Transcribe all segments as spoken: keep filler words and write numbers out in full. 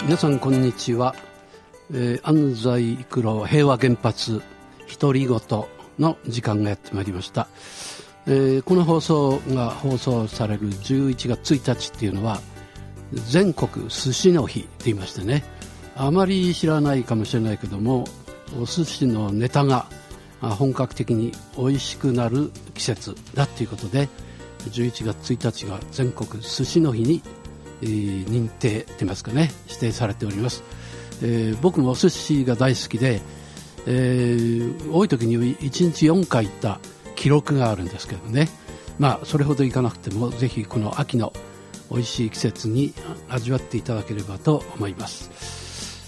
皆さんこんにちは、えー、安西育郎平和原発独り言の時間がやってまいりました、えー、この放送が放送されるじゅういちがつついたちっていうのは全国寿司の日と言いましてね、あまり知らないかもしれないけども、お寿司のネタが本格的に美味しくなる季節だということで、じゅういちがつついたちが全国寿司の日に、えー、認定といいますかね、指定されております、えー、僕もお寿司が大好きで、えー、多い時にいちにちよんかい行った記録があるんですけどね、まあそれほど行かなくてもぜひこの秋の美味しい季節に味わっていただければと思います、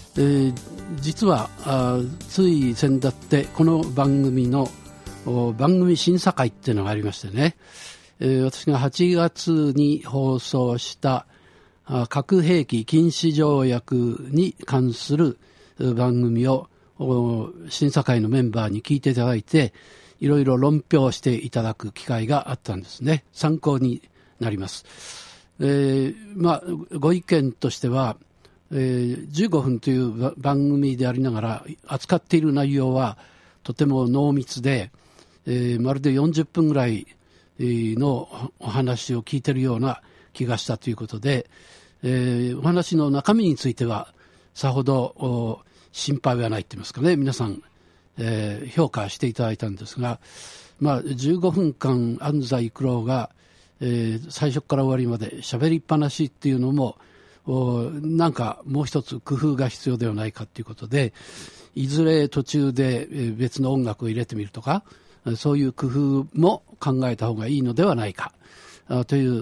えー、実はあつい先だってこの番組の番組審査会っていうのがありましてね、えー、私がはちがつに放送した核兵器禁止条約に関する番組を審査会のメンバーに聞いていただいて、いろいろ論評していただく機会があったんですね。参考になります。えーまあ、ご意見としては、えー、じゅうごふんという番組でありながら扱っている内容はとても濃密で、えー、まるでよんじゅっぷんぐらいのお話を聞いているような気がしたということで、えー、お話の中身についてはさほど心配はないと言いますかね、皆さん、えー、評価していただいたんですが、まあ、じゅうごふんかん安西育郎が、えー、最初から終わりまで喋りっぱなしっていうのもなんかもう一つ工夫が必要ではないかということで、いずれ途中で別の音楽を入れてみるとか、そういう工夫も考えた方がいいのではないかという、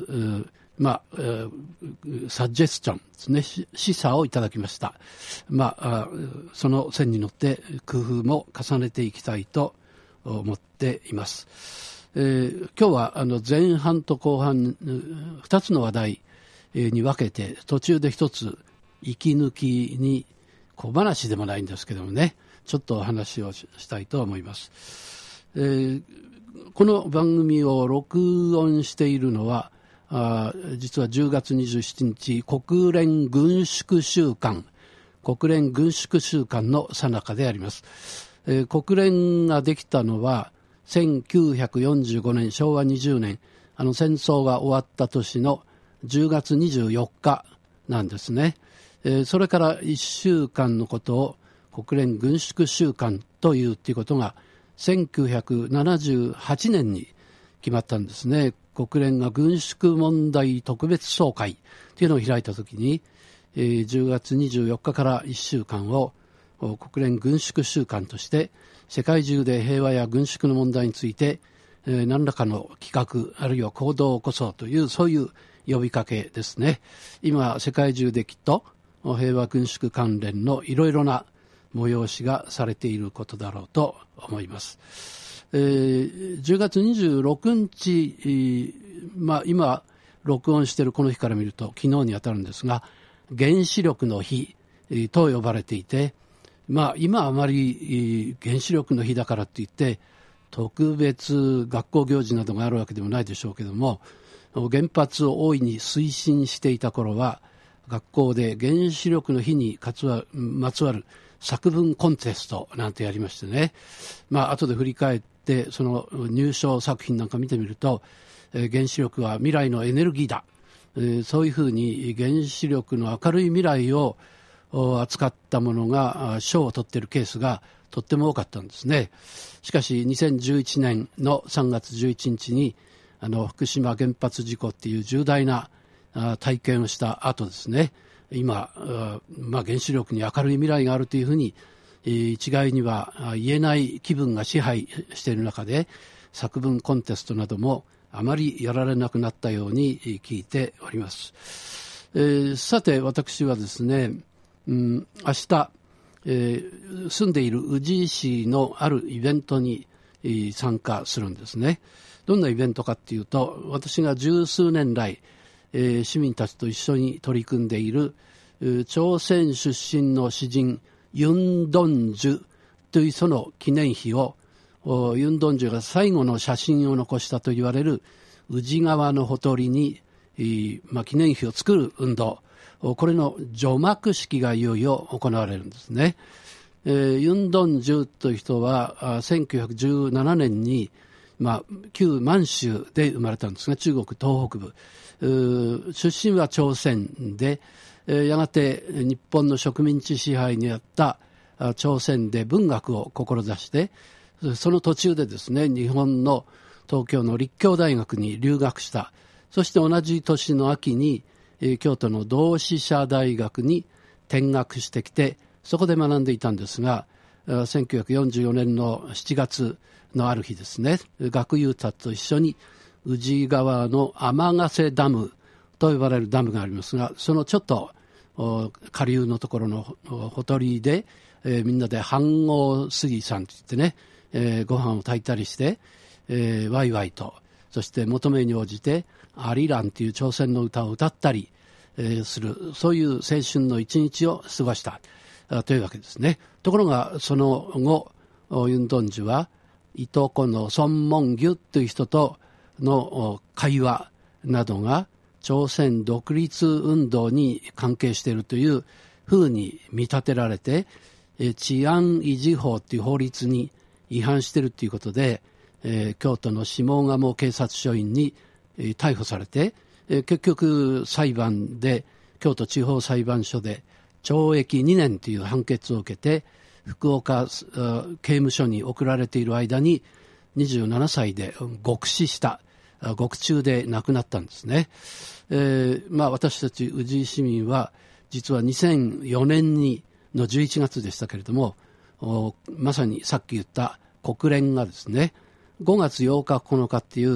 まあ、サジェスチョンですね、示唆をいただきました。まあ、その線に乗って工夫も重ねていきたいと思っています。えー、今日はあの前半と後半ふたつの話題に分けて、途中で一つ息抜きに小話でもないんですけどもね、ちょっとお話をしたいと思います。えー、この番組を録音しているのはあ実はじゅうがつにじゅうしちにち国連軍縮週間国連軍縮週間の最中であります、えー、国連ができたのはせんきゅうひゃくよんじゅうごねんしょうわにじゅうねん、あの戦争が終わった年のじゅうがつにじゅうよっかなんですね、えー、それからいっしゅうかんのことを国連軍縮週間というということがせんきゅうひゃくななじゅうはちねんに決まったんですね。国連が軍縮問題特別総会というのを開いたときに、えー、じゅうがつにじゅうよっかからいっしゅうかんを国連軍縮週間として世界中で平和や軍縮の問題について、えー、何らかの企画あるいは行動を起こそうというそういう呼びかけですね。今世界中できっと平和軍縮関連のいろいろな催しがされていることだろうと思います。えー、じゅうがつにじゅうろくにち、えーまあ、今録音しているこの日から見ると昨日に当たるんですが、原子力の日、えー、と呼ばれていて、まあ、今あまり、えー、原子力の日だからといって特別学校行事などがあるわけでもないでしょうけども、原発を大いに推進していた頃は学校で原子力の日にまつわる作文コンテストなんてやりましてね、まあ後で振り返ってその入賞作品なんか見てみると、えー、原子力は未来のエネルギーだ、えー、そういうふうに原子力の明るい未来を扱ったものが賞を取っているケースがとっても多かったんですね。しかしにせんじゅういちねんのさんがつじゅういちにちにあの福島原発事故っていう重大な体験をした後ですね、今、まあ、原子力に明るい未来があるというふうに一概には言えない気分が支配している中で、作文コンテストなどもあまりやられなくなったように聞いております。えー、さて私はですね、うん、明日、えー、住んでいる宇治市のあるイベントに参加するんですね。どんなイベントかというと、私が十数年来えー、市民たちと一緒に取り組んでいる朝鮮出身の詩人ユン・ドンジュというその記念碑を、ユン・ドンジュが最後の写真を残したと言われる宇治川のほとりに、えーまあ、記念碑を作る運動これの除幕式がいよいよ行われるんですね。えー、ユン・ドンジュという人はせんきゅうひゃくじゅうななねんに、まあ、旧満州で生まれたんですが、中国東北部、出身は朝鮮で、えー、やがて日本の植民地支配にあった朝鮮で文学を志して、その途中でですね、日本の東京の立教大学に留学した。そして同じ年の秋に、えー、京都の同志社大学に転学してきて、そこで学んでいたんですが、せんきゅうひゃくよんじゅうよねんのしちがつのある日ですね、学友たちと一緒に宇治川の天ヶ瀬ダムと呼ばれるダムがありますが、そのちょっと下流のところのほとりで、えー、みんなで飯合杉さんといってね、えー、ご飯を炊いたりして、えー、ワイワイと、そして求めに応じてアリランという朝鮮の歌を歌ったり、えー、する、そういう青春の一日を過ごしたというわけですね。ところがその後、ユン・ドンジュはいとこのソン・モンギュという人との会話などが朝鮮独立運動に関係しているというふうに見立てられて、治安維持法という法律に違反しているということで、えー、京都の下鴨警察署員に、えー、逮捕されて、えー、結局裁判で京都地方裁判所で懲役にねんという判決を受けて、福岡刑務所に送られている間ににじゅうななさいで獄死した、獄中で亡くなったんですね。えーまあ、私たち宇治市民は実はにせんよねんにのじゅういちがつでしたけれども、まさにさっき言った国連がですね、ごがつようかここのかっていう、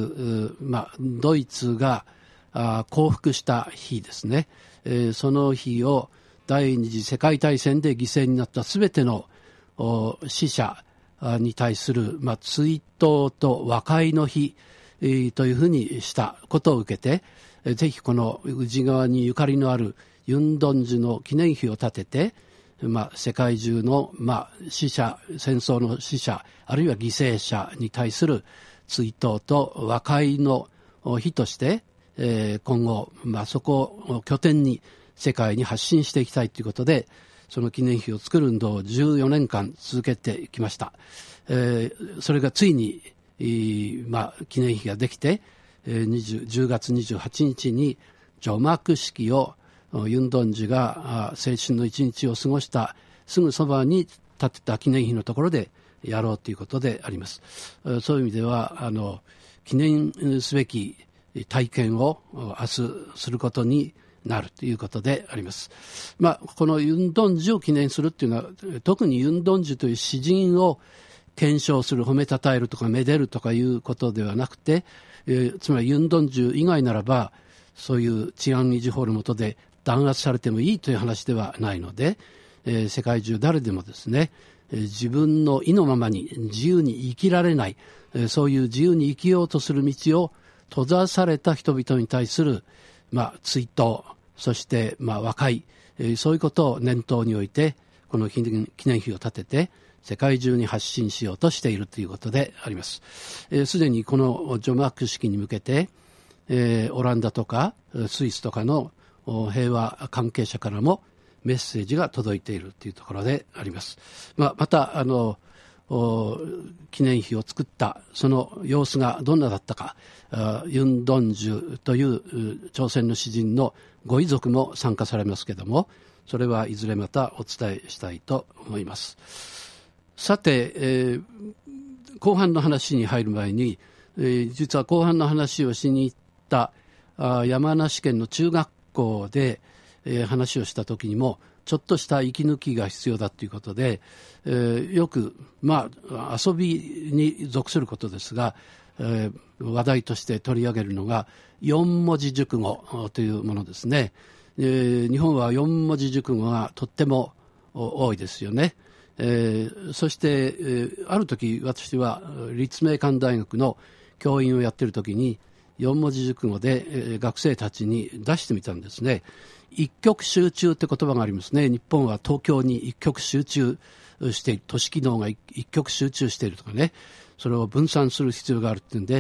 まあ、ドイツがあ降伏した日ですね、えー、その日を第二次世界大戦で犠牲になったすべての死者に対する、まあ、追悼と和解の日、えー、というふうにしたことを受けて、えー、ぜひこの宇治川にゆかりのあるユン・ドンジュの記念碑を建てて、まあ、世界中の、まあ、死者、戦争の死者、あるいは犠牲者に対する追悼と和解の日として、えー、今後、まあ、そこを拠点に世界に発信していきたいということで、その記念碑を作る運動をじゅうよねんかん続けてきました。えー、それがついに、えーまあ、記念碑ができて、えー、じゅうがつにじゅうはちにちに除幕式をユン・ドンジュが青春の一日を過ごしたすぐそばに建てた記念碑のところでやろうということであります。そういう意味ではあの記念すべき体験を明日することになるということであります。まあ、このユン・ドンジュを記念するというのは、特にユン・ドンジュという詩人を検証する、褒めたたえるとかめでるとかいうことではなくて、えー、つまりユン・ドンジュ以外ならばそういう治安維持法の下で弾圧されてもいいという話ではないので、えー、世界中誰でもですね、えー、自分の意のままに自由に生きられない、えー、そういう自由に生きようとする道を閉ざされた人々に対する、まあ、追悼、そして、まあ、和解、えー、そういうことを念頭に置いてこの記念碑を建てて世界中に発信しようとしているということであります。すで、えー、にこの除幕式に向けて、えー、オランダとかスイスとかの平和関係者からもメッセージが届いているというところであります。まあ、またあの記念碑を作ったその様子がどんなだったか、ユン・ドンジュという朝鮮の詩人のご遺族も参加されますけれども、それはいずれまたお伝えしたいと思います。さて、えー、後半の話に入る前に、えー、実は後半の話をしに行ったあ山梨県の中学校で、えー、話をした時にもちょっとした息抜きが必要だということで、えー、よく、まあ、遊びに属することですが、えー、話題として取り上げるのがよん文字熟語というものですね。えー、日本はよん文字熟語がとっても多いですよね。えー、そして、えー、ある時私は立命館大学の教員をやっている時によん文字熟語で、えー、学生たちに出してみたんですね。一極集中って言葉がありますね。日本は東京に一極集中している、都市機能が一極集中しているとかね、それを分散する必要があるっていうんで、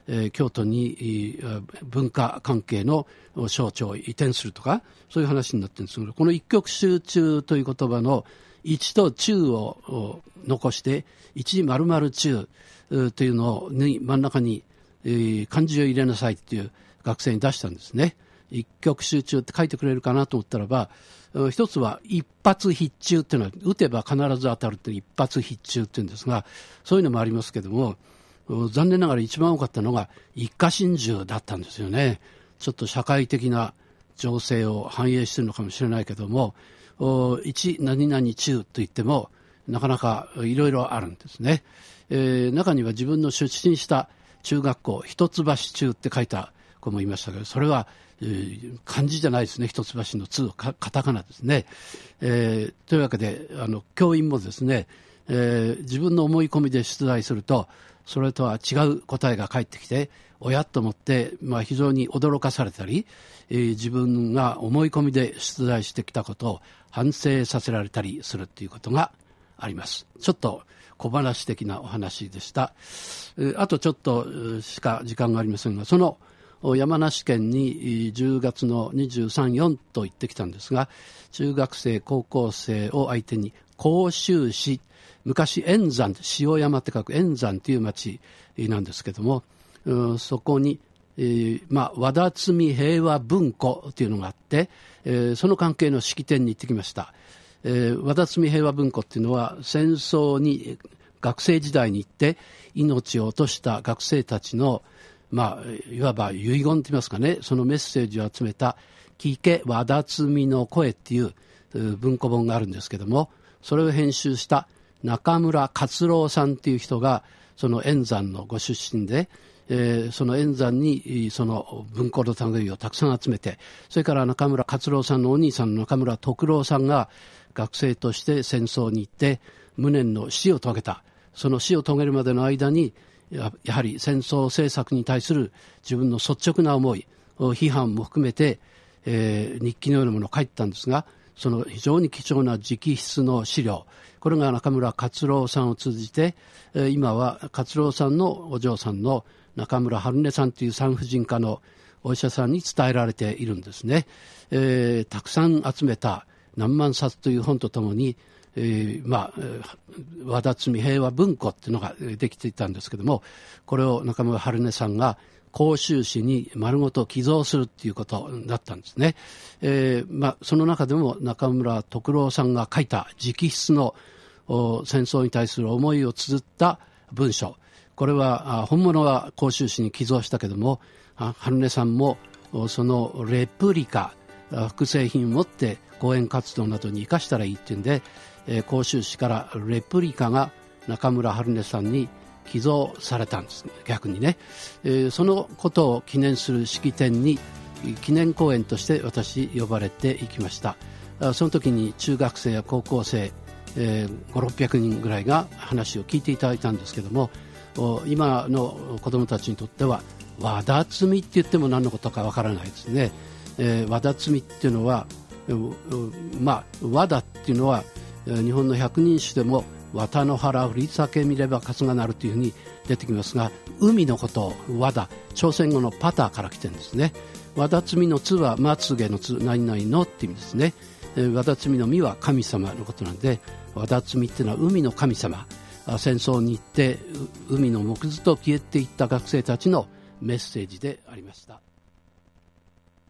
えー、京都に文化関係の省庁を移転するとか、そういう話になってるんですけど、この一極集中という言葉の一と中を残して一丸々中というのに真ん中に、えー、漢字を入れなさいっていう学生に出したんですね。一極集中って書いてくれるかなと思ったらば、一つは一発必中っていうのは打てば必ず当たるっていう一発必中っていうんですが、そういうのもありますけども、残念ながら一番多かったのが一家心中だったんですよね。ちょっと社会的な情勢を反映しているのかもしれないけども、一何々中と言ってもなかなかいろいろあるんですね。えー、中には自分の出身した中学校一橋中って書いた子もいましたけど、それは、えー、漢字じゃないですね。一橋の通カタカナですね。えー、というわけであの教員もですね、えー、自分の思い込みで出題するとそれとは違う答えが返ってきて、おやと思って、まあ、非常に驚かされたり、えー、自分が思い込みで出題してきたことを反省させられたりするということがあります。ちょっと小話的なお話でした。えー、あとちょっとしか時間がありませんが、その山梨県にじゅうがつのにじゅうさん、よんと行ってきたんですが、中学生高校生を相手に甲州市、昔円山、塩山って書く円山という町なんですけども、そこに、えーまあ、和田摘平和文庫というのがあって、えー、その関係の式典に行ってきました。えー、和田摘平和文庫っていうのは戦争に学生時代に行って命を落とした学生たちの、まあ、いわば遺言といいますかね、そのメッセージを集めた聞け和田摘の声っていう文庫本があるんですけども、それを編集した中村勝郎さんっていう人がその円山のご出身で、えー、その円山にその文庫の類をたくさん集めて、それから中村勝郎さんのお兄さんの中村徳郎さんが学生として戦争に行って無念の死を遂げた。その死を遂げるまでの間にや, やはり戦争政策に対する自分の率直な思い、批判も含めて、えー、日記のようなものを書いてたんですが、その非常に貴重な直筆の資料、これが中村勝郎さんを通じて、えー、今は勝郎さんのお嬢さんの中村春音さんという産婦人科のお医者さんに伝えられているんですね。えー、たくさん集めた何万冊という本とともに、えーまあ、和田摘平和文庫っていうのができていたんですけども、これを中村春音さんが甲州市に丸ごと寄贈するっていうことだったんですね。えーまあ、その中でも中村徳郎さんが書いた直筆の戦争に対する思いを綴った文書、これは本物は甲州市に寄贈したけども、春音さんもそのレプリカ、複製品を持って講演活動などに生かしたらいいっていうんで、えー、甲州市からレプリカが中村春音さんに寄贈されたんです、ね、逆にね、えー、そのことを記念する式典に記念講演として私呼ばれていきました。その時に中学生や高校生、えー、ごひゃくろっぴゃくにんぐらいが話を聞いていただいたんですけども、今の子どもたちにとっては和田摘って言っても何のことかわからないですね。えー、和田摘っていうのは、まあ、和田っていうのは日本の百人一首でも綿の原降り酒見れば春日なるというふうに出てきますが、海のことを和田、朝鮮語のパターから来てるんですね。和田摘のつはまつげのつ、何々のって意味ですね。えー、和田摘のみは神様のことなんで、和田摘っていうのは海の神様、戦争に行って海の木図と消えていった学生たちのメッセージでありました。